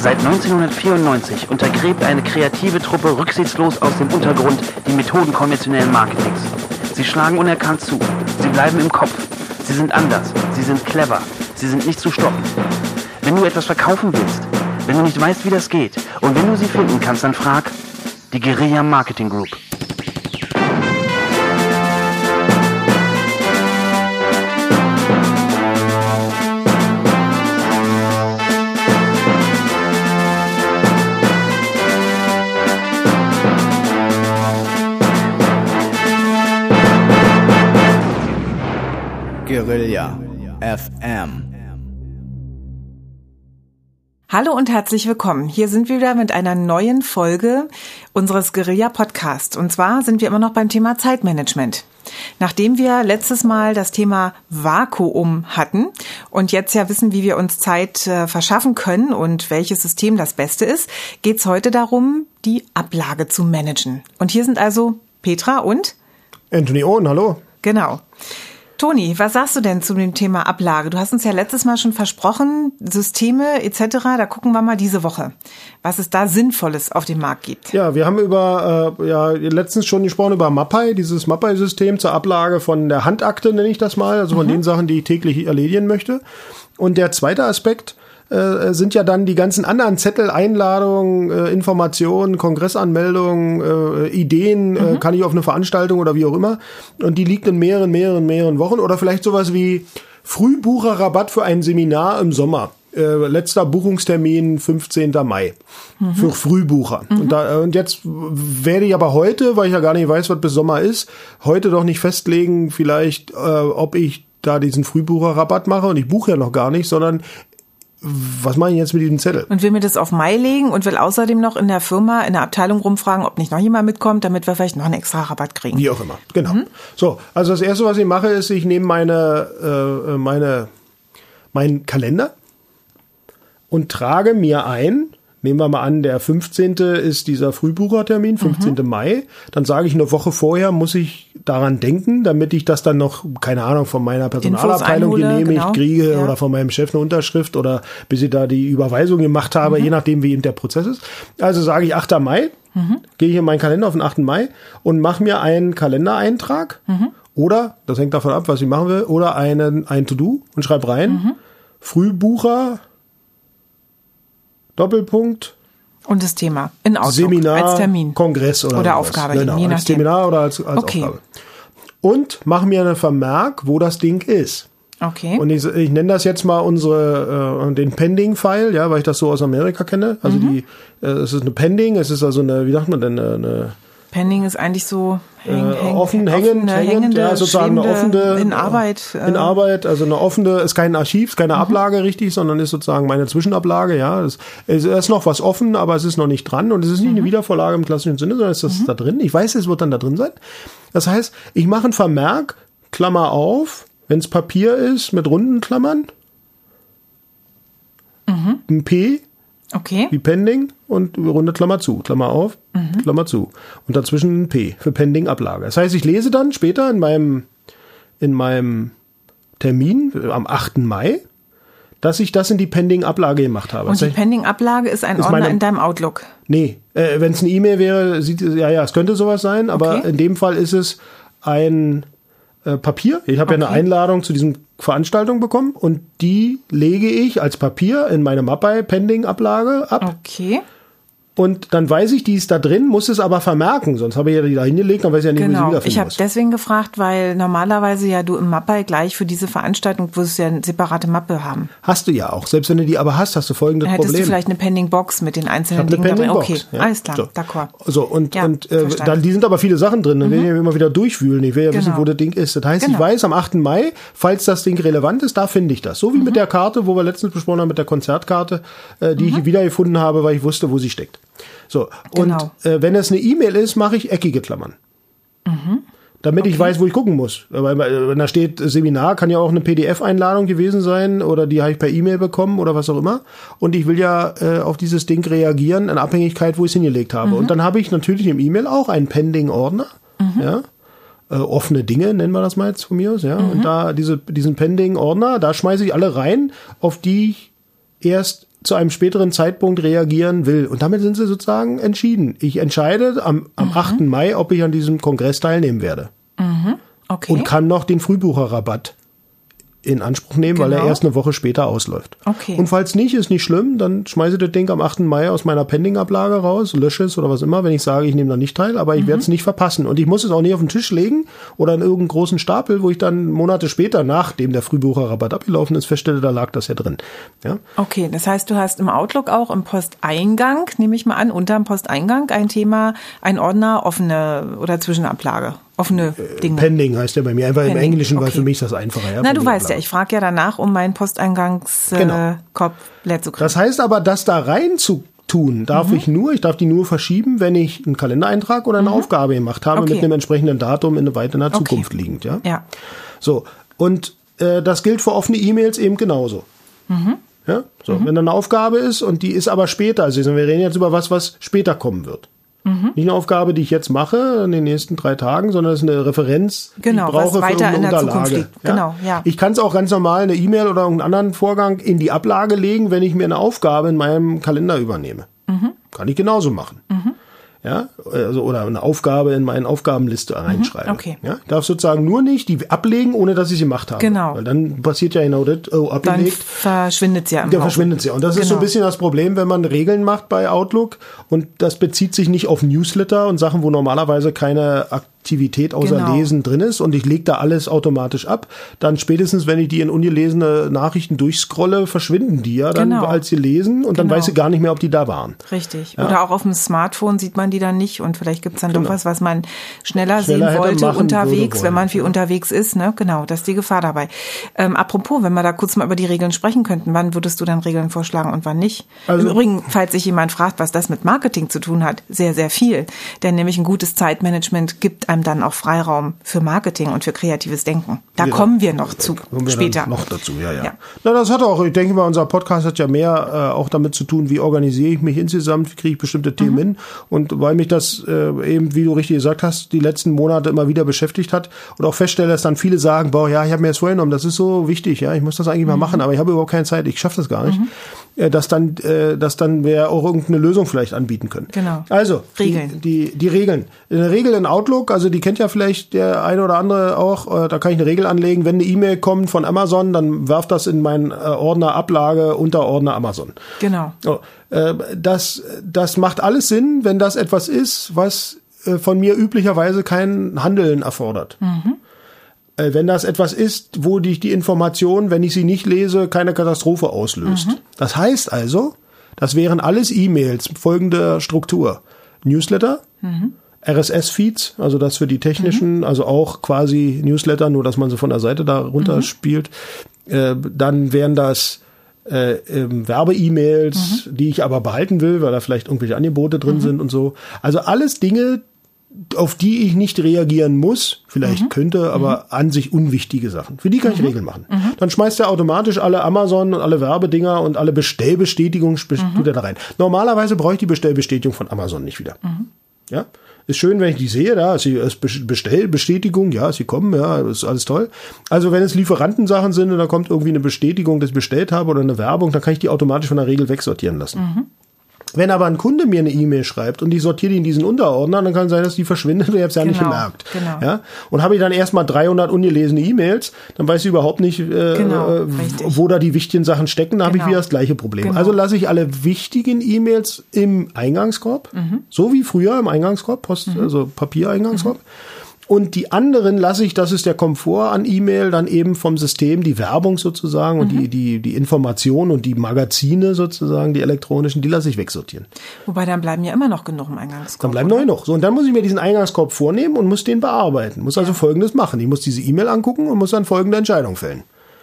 Seit 1994 untergräbt eine kreative Truppe rücksichtslos aus dem Untergrund die Methoden konventionellen Marketings. Sie schlagen unerkannt zu. Sie bleiben im Kopf. Sie sind anders. Sie sind clever. Sie sind nicht zu stoppen. Wenn du etwas verkaufen willst, wenn du nicht weißt, wie das geht und wenn du sie finden kannst, dann frag die Guerilla Marketing Group. Guerilla FM. Hallo und herzlich willkommen. Hier sind wir wieder mit einer neuen Folge unseres Guerilla Podcasts. Und zwar sind wir immer noch beim Thema Zeitmanagement. Nachdem wir letztes Mal das Thema Vakuum hatten und jetzt ja wissen, wie wir uns Zeit verschaffen können und welches System das Beste ist, geht es heute darum, die Ablage zu managen. Und hier sind also Petra und Anthony Owen, hallo. Genau. Toni, was sagst du denn zu dem Thema Ablage? Du hast uns ja letztes Mal schon versprochen, Systeme etc., da gucken wir mal diese Woche, was es da Sinnvolles auf dem Markt gibt. Ja, wir haben letztens schon gesprochen über Mapai, dieses Mapai-System zur Ablage von der Handakte, nenne ich das mal, also von den Sachen, die ich täglich erledigen möchte. Und der zweite Aspekt sind ja dann die ganzen anderen Zettel, Einladungen, Informationen, Kongressanmeldungen, Ideen, kann ich auf eine Veranstaltung oder wie auch immer. Und die liegt in mehreren Wochen. Oder vielleicht sowas wie Frühbucherrabatt für ein Seminar im Sommer. Letzter Buchungstermin 15. Mai für Frühbucher. Und jetzt werde ich aber heute, weil ich ja gar nicht weiß, was bis Sommer ist, heute doch nicht festlegen, vielleicht, ob ich da diesen Frühbucherrabatt mache. Und ich buche ja noch gar nicht, sondern was mache ich jetzt mit diesem Zettel? Und will mir das auf Mai legen und will außerdem noch in der Firma, in der Abteilung rumfragen, ob nicht noch jemand mitkommt, damit wir vielleicht noch einen extra Rabatt kriegen. Wie auch immer, genau. So, also das Erste, was ich mache, ist, ich nehme meinen Kalender und trage mir ein, nehmen wir mal an, der 15. ist dieser Frühbuchertermin, 15. Mai. Dann sage ich, eine Woche vorher muss ich daran denken, damit ich das dann noch, keine Ahnung, von meiner Personalabteilung genehmigt kriege oder von meinem Chef eine Unterschrift oder bis ich da die Überweisung gemacht habe, je nachdem, wie eben der Prozess ist. Also sage ich 8. Mai, gehe ich in meinen Kalender auf den 8. Mai und mache mir einen Kalendereintrag oder, das hängt davon ab, was ich machen will, oder ein To-Do und schreibe rein, Frühbucher, Doppelpunkt. Und das Thema in Outlook, Seminar, als Termin. Kongress oder Aufgabe, genau, je nachdem. als Seminar oder als Aufgabe. Und mache mir einen Vermerk, wo das Ding ist. Okay. Und ich nenne das jetzt mal den Pending-File, ja, weil ich das so aus Amerika kenne. Also es ist eine Pending, es ist also eine, wie sagt man denn, eine Pending ist eigentlich so hängend, ja, sozusagen eine offene in Arbeit, also eine offene, ist kein Archiv, ist keine Ablage richtig, sondern ist sozusagen meine Zwischenablage, ja. Es ist noch was offen, aber es ist noch nicht dran und es ist nicht eine Wiedervorlage im klassischen Sinne, sondern es ist da drin. Ich weiß, es wird dann da drin sein. Das heißt, ich mache einen Vermerk, Klammer auf, wenn es Papier ist, mit runden Klammern, ein P, okay, wie Pending und runde Klammer zu, Klammer auf, Klammer zu. Und dazwischen ein P für Pending-Ablage. Das heißt, ich lese dann später in meinem Termin am 8. Mai, dass ich das in die Pending-Ablage gemacht habe. Und die Pending-Ablage ist ein Ordner in deinem Outlook? Nee, wenn es eine E-Mail wäre, es könnte sowas sein, aber in dem Fall ist es ein Papier. Ich habe ja eine Einladung zu diesem Veranstaltung bekommen und die lege ich als Papier in meine Mapai Pending Ablage ab. Okay. Und dann weiß ich, die ist da drin, muss es aber vermerken, sonst habe ich ja die da hingelegt, dann weiß ich ja nicht, wo sie wiederfinden muss. Ich habe deswegen gefragt, weil normalerweise ja du im Mapai gleich für diese Veranstaltung wirst du ja eine separate Mappe haben. Hast du ja auch. Selbst wenn du die aber hast du folgendes Problem. Hättest du vielleicht eine Pending Box mit den einzelnen Dingen drin. Okay, ja. Alles klar, so. D'accord. So, und dann, die sind aber viele Sachen drin, dann will ich ja immer wieder durchwühlen. Ich will ja wissen, wo das Ding ist. Das heißt, ich weiß, am 8. Mai, falls das Ding relevant ist, da finde ich das. So wie mit der Karte, wo wir letztens besprochen haben, mit der Konzertkarte, die ich wiedergefunden habe, weil ich wusste, wo sie steckt. So, und wenn es eine E-Mail ist, mache ich eckige Klammern. Damit ich weiß, wo ich gucken muss. Weil wenn da steht Seminar, kann ja auch eine PDF-Einladung gewesen sein oder die habe ich per E-Mail bekommen oder was auch immer. Und ich will ja auf dieses Ding reagieren in Abhängigkeit, wo ich es hingelegt habe. Und dann habe ich natürlich im E-Mail auch einen Pending-Ordner. Ja. Offene Dinge, nennen wir das mal jetzt von mir aus. Ja. Und da diesen Pending-Ordner, da schmeiße ich alle rein, auf die ich erst zu einem späteren Zeitpunkt reagieren will. Und damit sind sie sozusagen entschieden. Ich entscheide am 8. Mai, ob ich an diesem Kongress teilnehmen werde. Okay. Und kann noch den Frühbucherrabatt in Anspruch nehmen, weil er erst eine Woche später ausläuft. Okay. Und falls nicht, ist nicht schlimm, dann schmeiße ich das Ding am 8. Mai aus meiner Pending-Ablage raus, lösche es oder was immer, wenn ich sage, ich nehme da nicht teil, aber ich werde es nicht verpassen. Und ich muss es auch nicht auf den Tisch legen oder in irgendeinen großen Stapel, wo ich dann Monate später, nachdem der Frühbucherrabatt abgelaufen ist, feststelle, da lag das ja drin. Ja? Okay, das heißt, du hast im Outlook auch im Posteingang, nehme ich mal an, unterm Posteingang ein Thema, ein Ordner, offene oder Zwischenablage. Offene Dinge. Pending heißt der bei mir, einfach Pending. Im Englischen, weil Okay. für mich ist das einfacher. Ja? Na, du weißt Pending-Ablage. ja, ich frage ja danach, um meinen Posteingangskorb leer zu kriegen. Das heißt aber, das da rein zu tun, darf ich darf die nur verschieben, wenn ich einen Kalendereintrag oder eine Aufgabe gemacht habe Okay. mit einem entsprechenden Datum weit in der Zukunft liegend. Ja. Ja. So, und das gilt für offene E-Mails eben genauso. Ja? So, wenn da eine Aufgabe ist und die ist aber später, also wir reden jetzt über was später kommen wird. Nicht eine Aufgabe, die ich jetzt mache in den nächsten 3 Tagen, sondern es ist eine Referenz, Genau, die ich brauche was weiter für irgendeine in der Unterlage. Zukunft liegt. Genau, ja. Ich kann es auch ganz normal eine E-Mail oder irgendeinen anderen Vorgang in die Ablage legen, wenn ich mir eine Aufgabe in meinem Kalender übernehme. Kann ich genauso machen. Ja, also, oder eine Aufgabe in meine Aufgabenliste reinschreiben. Okay. Ja, ich darf sozusagen nur nicht die ablegen, ohne dass ich sie gemacht habe. Genau. Weil dann passiert ja genau das, Dann abgelegt. verschwindet sie ja im Der Haufen. verschwindet ja. Und das ist so ein Genau. bisschen das Problem, wenn man Regeln macht bei Outlook und das bezieht sich nicht auf Newsletter und Sachen, wo normalerweise keine Aktivität außer Genau. Lesen drin ist und ich lege da alles automatisch ab, dann spätestens, wenn ich die in ungelesene Nachrichten durchscrolle, verschwinden die ja dann Genau. als gelesen und dann Genau. weiß ich gar nicht mehr, ob die da waren. Richtig. Oder auch auf dem Smartphone sieht man die dann nicht und vielleicht gibt's dann doch was man schneller sehen hätte wollte machen unterwegs, würde wenn man wollen. viel unterwegs ist. Ne? Genau, das ist die Gefahr dabei. Apropos, wenn wir da kurz mal über die Regeln sprechen könnten, wann würdest du dann Regeln vorschlagen und wann nicht? Also- Im Übrigen, falls sich jemand fragt, was das mit Marketing zu tun hat, sehr, sehr viel. Denn nämlich ein gutes Zeitmanagement gibt einem dann auch Freiraum für Marketing und für kreatives Denken. Da Genau. kommen wir noch zu Kommen wir später. dann noch dazu, ja. Ja. Na, das hat auch, ich denke mal, unser Podcast hat ja mehr auch damit zu tun, wie organisiere ich mich insgesamt, wie kriege ich bestimmte Themen hin. Und weil mich das eben, wie du richtig gesagt hast, die letzten Monate immer wieder beschäftigt hat und auch feststelle, dass dann viele sagen, boah, ja, ich habe mir das vorgenommen, das ist so wichtig, ja, ich muss das eigentlich mal machen, aber ich habe überhaupt keine Zeit, ich schaffe das gar nicht. Dass dann wir auch irgendeine Lösung vielleicht anbieten können. Genau. Also, Regeln. Die Regeln. Eine Regel in Outlook, also die kennt ja vielleicht der eine oder andere auch, da kann ich eine Regel anlegen, wenn eine E-Mail kommt von Amazon, dann werft das in meinen Ordner Ablage, Unterordner Amazon. Genau. So, das macht alles Sinn, wenn das etwas ist, was von mir üblicherweise kein Handeln erfordert. Wenn das etwas ist, wo die Information, wenn ich sie nicht lese, keine Katastrophe auslöst. Das heißt also, das wären alles E-Mails, folgende Struktur. Newsletter, RSS-Feeds, also das für die technischen, also auch quasi Newsletter, nur dass man sie von der Seite da runterspielt. Dann wären das Werbe-E-Mails, die ich aber behalten will, weil da vielleicht irgendwelche Angebote drin sind und so. Also alles Dinge, auf die ich nicht reagieren muss, vielleicht könnte, aber an sich unwichtige Sachen. Für die kann ich Regeln machen. Dann schmeißt er automatisch alle Amazon und alle Werbedinger und alle Bestellbestätigungen tut er da rein. Normalerweise brauche ich die Bestellbestätigung von Amazon nicht wieder. Ja, ist schön, wenn ich die sehe, da ist die Bestellbestätigung, ja, sie kommen, ja, ist alles toll. Also wenn es Lieferantensachen sind und da kommt irgendwie eine Bestätigung, dass ich bestellt habe oder eine Werbung, dann kann ich die automatisch von der Regel wegsortieren lassen. Wenn aber ein Kunde mir eine E-Mail schreibt und ich sortiere die in diesen Unterordner, dann kann sein, dass die verschwindet und ich habe es ja nicht Genau, gemerkt. genau. Ja? Und habe ich dann erstmal 300 ungelesene E-Mails, dann weiß ich überhaupt nicht, richtig. wo da die wichtigen Sachen stecken, dann habe ich Genau. wieder das gleiche Problem. Genau. Also lasse ich alle wichtigen E-Mails im Eingangskorb, so wie früher im Eingangskorb, also Papiereingangskorb. Und die anderen lasse ich, das ist der Komfort an E-Mail, dann eben vom System, die Werbung sozusagen und die Informationen und die Magazine sozusagen, die elektronischen, die lasse ich wegsortieren. Wobei dann bleiben ja immer noch genug im Eingangskorb. Dann bleiben neu noch. So, und dann muss ich mir diesen Eingangskorb vornehmen und muss den bearbeiten. Muss also Folgendes machen. Ich muss diese E-Mail angucken und muss dann folgende Entscheidung fällen.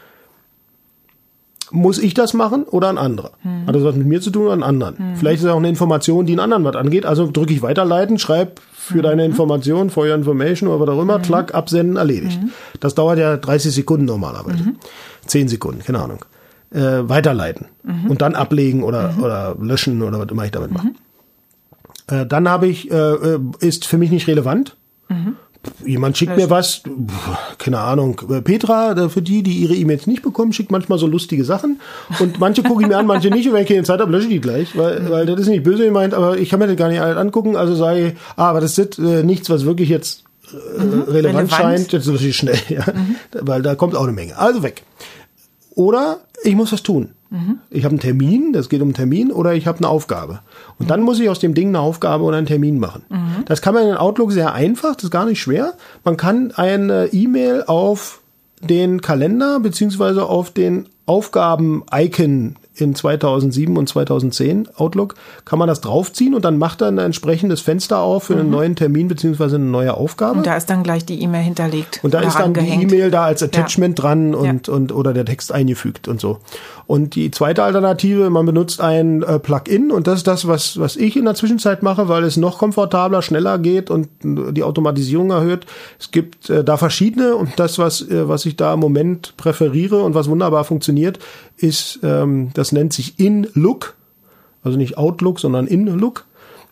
Muss ich das machen oder ein anderer? Hat das was mit mir zu tun oder einen anderen? Vielleicht ist es auch eine Information, die einen anderen was angeht. Also drücke ich weiterleiten, schreib für deine Information, for your information oder was auch immer, klack, absenden, erledigt. Das dauert ja 30 Sekunden normalerweise. 10 Sekunden, keine Ahnung. Weiterleiten und dann ablegen oder löschen oder was immer ich damit mache. Dann habe ich, ist für mich nicht relevant. Jemand schickt mir was, keine Ahnung, Petra, für die ihre E-Mails nicht bekommen, schickt manchmal so lustige Sachen und manche gucke ich mir an, manche nicht und wenn ich keine Zeit habe, lösche ich die gleich, weil das ist nicht böse gemeint, aber ich kann mir das gar nicht alles angucken, also sage ich, aber das ist nichts, was wirklich jetzt relevant scheint, jetzt lösche ich schnell, ja, weil da kommt auch eine Menge. Also weg. Oder ich muss was tun. Ich habe einen Termin, das geht um einen Termin, oder ich habe eine Aufgabe. Und dann muss ich aus dem Ding eine Aufgabe oder einen Termin machen. Das kann man in Outlook sehr einfach, das ist gar nicht schwer. Man kann eine E-Mail auf den Kalender beziehungsweise auf den Aufgaben-Icon in 2007 und 2010 Outlook, kann man das draufziehen und dann macht er ein entsprechendes Fenster auf für einen neuen Termin beziehungsweise eine neue Aufgabe. Und da ist dann gleich die E-Mail hinterlegt. Und da ist dann die E-Mail da als Attachment dran und oder der Text eingefügt und so. Und die zweite Alternative, man benutzt ein Plugin und das ist das, was ich in der Zwischenzeit mache, weil es noch komfortabler, schneller geht und die Automatisierung erhöht. Es gibt da verschiedene und das, was ich da im Moment präferiere und was wunderbar funktioniert, ist, das nennt sich InLook, also nicht Outlook, sondern InLook,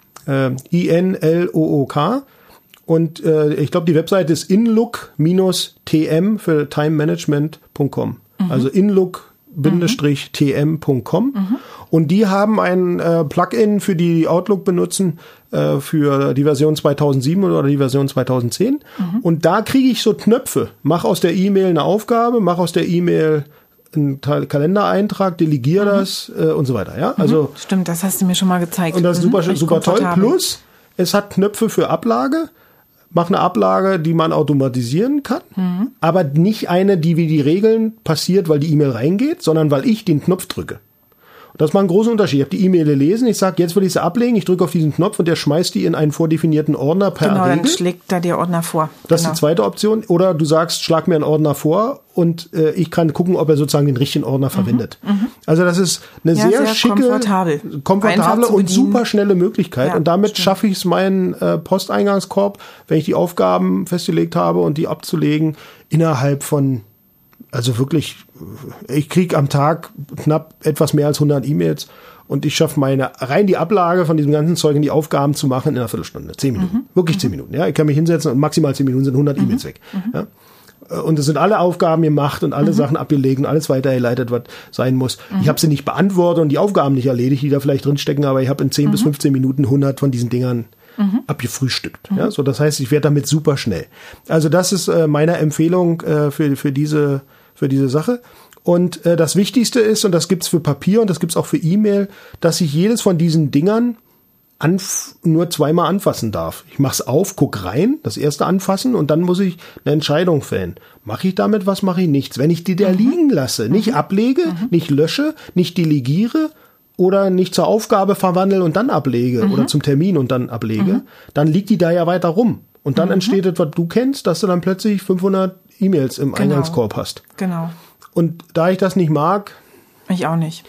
INLOOK. Und ich glaube, die Webseite ist inlook-tm für timemanagement.com. Also inlook-tm.com. Und die haben ein Plugin, für die Outlook benutzen, für die Version 2007 oder die Version 2010. Und da kriege ich so Knöpfe. Mach aus der E-Mail eine Aufgabe, mach aus der E-Mail einen Kalendereintrag, delegiere das und so weiter. Ja, also stimmt, das hast du mir schon mal gezeigt. Und das ist super toll. Plus, es hat Knöpfe für Ablage. Mach eine Ablage, die man automatisieren kann, aber nicht eine, die wie die Regeln passiert, weil die E-Mail reingeht, sondern weil ich den Knopf drücke. Und das macht einen großen Unterschied. Ich habe die E-Mail gelesen, ich sage, jetzt will ich sie ablegen, ich drücke auf diesen Knopf und der schmeißt die in einen vordefinierten Ordner per Regel. Genau, dann schlägt da der Ordner vor. Das ist die zweite Option. Oder du sagst, schlag mir einen Ordner vor und ich kann gucken, ob er sozusagen den richtigen Ordner verwendet. Also das ist eine sehr schicke, komfortable und super schnelle Möglichkeit. Ja, und damit schaffe ich es, meinen Posteingangskorb, wenn ich die Aufgaben festgelegt habe und die abzulegen, innerhalb von, also wirklich, ich kriege am Tag knapp etwas mehr als 100 E-Mails und ich schaffe rein die Ablage von diesem ganzen Zeug in die Aufgaben zu machen in einer Viertelstunde, 10 Minuten, wirklich 10 Minuten. Ja, ich kann mich hinsetzen und maximal 10 Minuten sind 100 E-Mails weg. Ja. Und es sind alle Aufgaben gemacht und alle Sachen abgelegt und alles weitergeleitet, was sein muss. Ich habe sie nicht beantwortet und die Aufgaben nicht erledigt, die da vielleicht drinstecken, aber ich habe in 10 bis 15 Minuten 100 von diesen Dingern abgefrühstückt. Ja, so das heißt, ich werde damit super schnell. Also das ist meine Empfehlung für diese Sache. Und das Wichtigste ist, und das gibt's für Papier und das gibt's auch für E-Mail, dass ich jedes von diesen Dingern nur zweimal anfassen darf. Ich mach's auf, guck rein, das erste anfassen und dann muss ich eine Entscheidung fällen. Mache ich damit was, mache ich nichts. Wenn ich die da liegen lasse, nicht ablege, nicht lösche, nicht delegiere oder nicht zur Aufgabe verwandle und dann ablege oder zum Termin und dann ablege, dann liegt die da ja weiter rum. Und dann entsteht etwas, was du kennst, dass du dann plötzlich 500 E-Mails im Eingangskorb hast. Genau. Und da ich das nicht mag, ich auch nicht,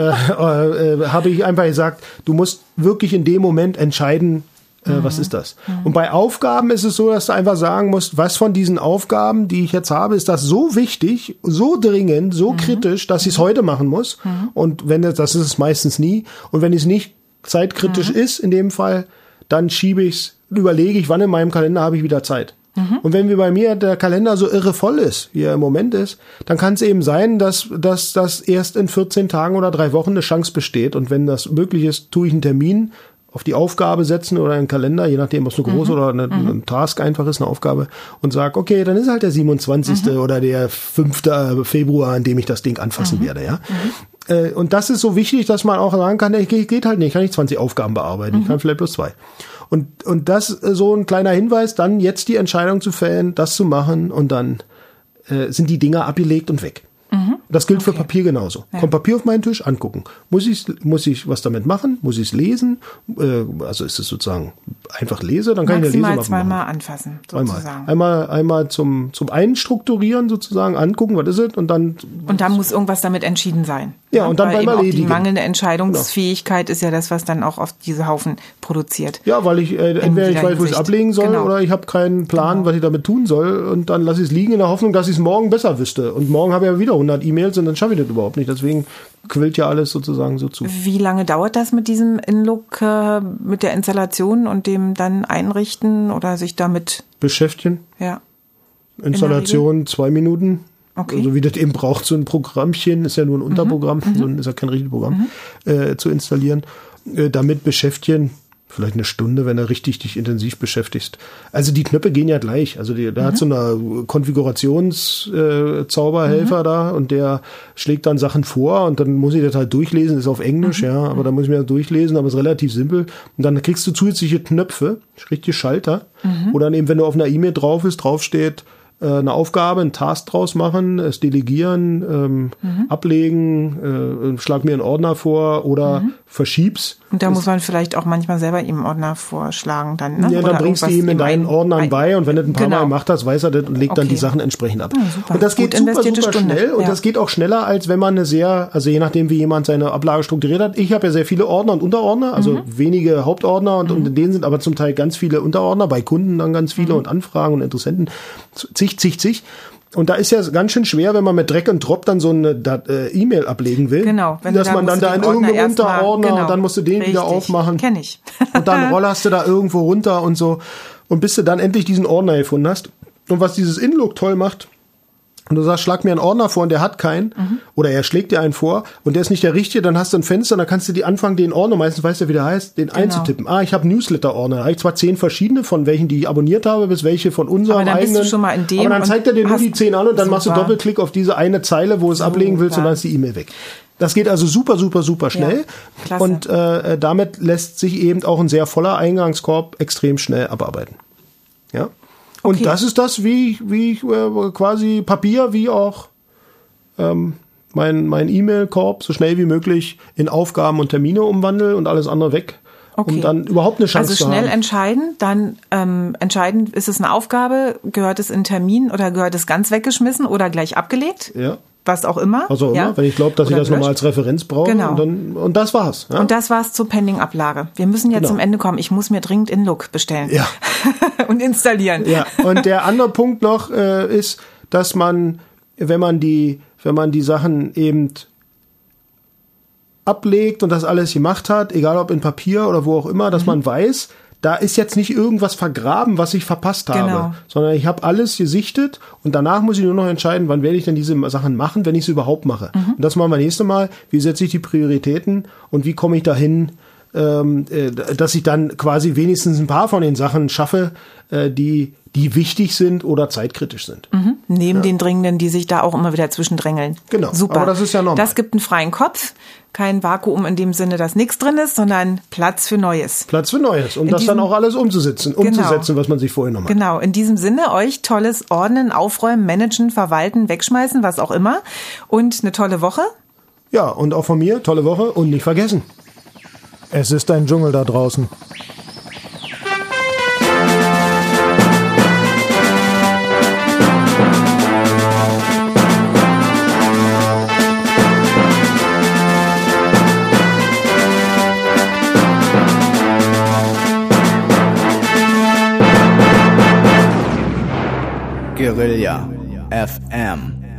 habe ich einfach gesagt, du musst wirklich in dem Moment entscheiden, was ist das. Und bei Aufgaben ist es so, dass du einfach sagen musst, was von diesen Aufgaben, die ich jetzt habe, ist das so wichtig, so dringend, so kritisch, dass ich es heute machen muss. Und wenn das ist es meistens nie. Und wenn es nicht zeitkritisch ist, in dem Fall, dann überlege ich, wann in meinem Kalender habe ich wieder Zeit. Und wenn bei mir der Kalender so irre voll ist, wie er im Moment ist, dann kann es eben sein, dass das erst in 14 Tagen oder 3 Wochen eine Chance besteht. Und wenn das möglich ist, tue ich einen Termin auf die Aufgabe setzen oder einen Kalender, je nachdem, ob es eine große oder ein Task einfach ist, eine Aufgabe, und sage, okay, dann ist halt der 27. oder der 5. Februar, an dem ich das Ding anfassen werde. Ja. Und das ist so wichtig, dass man auch sagen kann, geht halt nicht, ich kann nicht 20 Aufgaben bearbeiten, ich kann vielleicht bloß 2. Und das so ein kleiner Hinweis, dann jetzt die Entscheidung zu fällen, das zu machen und dann sind die Dinger abgelegt und weg. Das gilt für Papier genauso. Ja. Kommt Papier auf meinen Tisch, angucken. Muss ich was damit machen? Muss ich es lesen? Also ist es sozusagen einfach lese, dann kann ich eine Lesemappe machen. Zweimal anfassen, sozusagen. Einmal zum Einstrukturieren sozusagen, angucken, was ist es? Und dann muss irgendwas damit entschieden sein. Ja, und dann beim Erledigen. Die mangelnde Entscheidungsfähigkeit ist ja das, was dann auch oft diese Haufen produziert. Ja, weil ich entweder ich weiß, wo ich es ablegen soll, oder ich habe keinen Plan, was ich damit tun soll, und dann lasse ich es liegen in der Hoffnung, dass ich es morgen besser wüsste. Und morgen habe ich ja wieder 100 E-Mails und dann schaffe ich das überhaupt nicht. Deswegen quillt ja alles sozusagen so zu. Wie lange dauert das mit diesem InLook, mit der Installation und dem dann Einrichten oder sich damit beschäftigen? Ja. Installation 2 Minuten. Okay. Also wie das eben braucht, so ein Programmchen, ist ja nur ein Unterprogramm, ist ja kein richtiges Programm, zu installieren. Damit beschäftigen, vielleicht eine Stunde, wenn du richtig dich intensiv beschäftigst. Also die Knöpfe gehen ja gleich. Also da hat so eine Konfigurationszauberhelfer da und der schlägt dann Sachen vor und dann muss ich das halt durchlesen, ist auf Englisch, ja, aber da muss ich mir das durchlesen, aber ist relativ simpel. Und dann kriegst du zusätzliche Knöpfe, richtige Schalter, wo dann eben, wenn du auf einer E-Mail draufsteht, eine Aufgabe, einen Task draus machen, es delegieren, ablegen, schlag mir einen Ordner vor oder verschieb's. Und da muss man vielleicht auch manchmal selber ihm einen Ordner vorschlagen dann, ne? Ja, dann bringst du ihm in deinen Ordnern bei und wenn du das ein paar Mal gemacht hast, weiß er das und legt dann die Sachen entsprechend ab. Ja, und das geht super schnell und das geht auch schneller, als wenn man also je nachdem, wie jemand seine Ablage strukturiert hat. Ich habe ja sehr viele Ordner und Unterordner, also wenige Hauptordner und in denen sind aber zum Teil ganz viele Unterordner, bei Kunden dann ganz viele und Anfragen und Interessenten, zig. Und da ist ja ganz schön schwer, wenn man mit Drag and Drop dann so eine E-Mail ablegen will. Genau. Dass man dann da in irgendeinem Unterordner und dann musst du den wieder aufmachen. Kenn ich. Und dann rollerst du da irgendwo runter und so. Und bis du dann endlich diesen Ordner gefunden hast. Und was dieses InLook toll macht, und du sagst, schlag mir einen Ordner vor und der hat keinen, oder er schlägt dir einen vor und der ist nicht der richtige, dann hast du ein Fenster und dann kannst du anfangen, den Ordner, meistens weißt du, wie der heißt, den einzutippen. Ich habe Newsletter-Ordner, da habe ich zwar 10 verschiedene, von welchen die ich abonniert habe, bis welche von unserem aber dann eigenen. Bist du schon mal in dem aber dann zeigt er dir nur die 10 an und dann machst du super. Doppelklick auf diese eine Zeile, wo du es ablegen willst und dann ist die E-Mail weg. Das geht also super schnell klasse. Und damit lässt sich eben auch ein sehr voller Eingangskorb extrem schnell abarbeiten. Ja. Und Okay. das ist das, wie quasi Papier, wie auch mein E-Mail-Korb so schnell wie möglich in Aufgaben und Termine umwandle und alles andere weg, um dann überhaupt eine Chance zu haben. Also schnell entscheiden, dann entscheiden, ist es eine Aufgabe, gehört es in einen Termin oder gehört es ganz weggeschmissen oder gleich abgelegt? Ja. Was auch immer. Wenn ich glaube, dass ich Oder das nochmal gelöscht. als Referenz brauche. Genau. Und das war's. Ja? Und das war's zur Pending-Ablage. Wir müssen jetzt zum Ende kommen. Ich muss mir dringend InLook bestellen. Ja. Und installieren. Ja. Und der andere Punkt noch ist, dass man, wenn man die Sachen eben ablegt und das alles gemacht hat, egal ob in Papier oder wo auch immer, dass man weiß, da ist jetzt nicht irgendwas vergraben, was ich verpasst habe, sondern ich habe alles gesichtet und danach muss ich nur noch entscheiden, wann werde ich denn diese Sachen machen, wenn ich sie überhaupt mache. Und das machen wir nächstes Mal. Wie setze ich die Prioritäten und wie komme ich dahin, dass ich dann quasi wenigstens ein paar von den Sachen schaffe, die wichtig sind oder zeitkritisch sind. Neben den Dringenden, die sich da auch immer wieder zwischendrängeln. Genau, Super. aber das ist ja normal. Das gibt einen freien Kopf, kein Vakuum in dem Sinne, dass nichts drin ist, sondern Platz für Neues. Platz für Neues, um das dann auch alles umzusetzen, was man sich vorgenommen hat. Genau, in diesem Sinne euch tolles Ordnen, Aufräumen, Managen, Verwalten, Wegschmeißen, was auch immer und eine tolle Woche. Ja, und auch von mir, tolle Woche und nicht vergessen. Es ist ein Dschungel da draußen. Guerilla FM.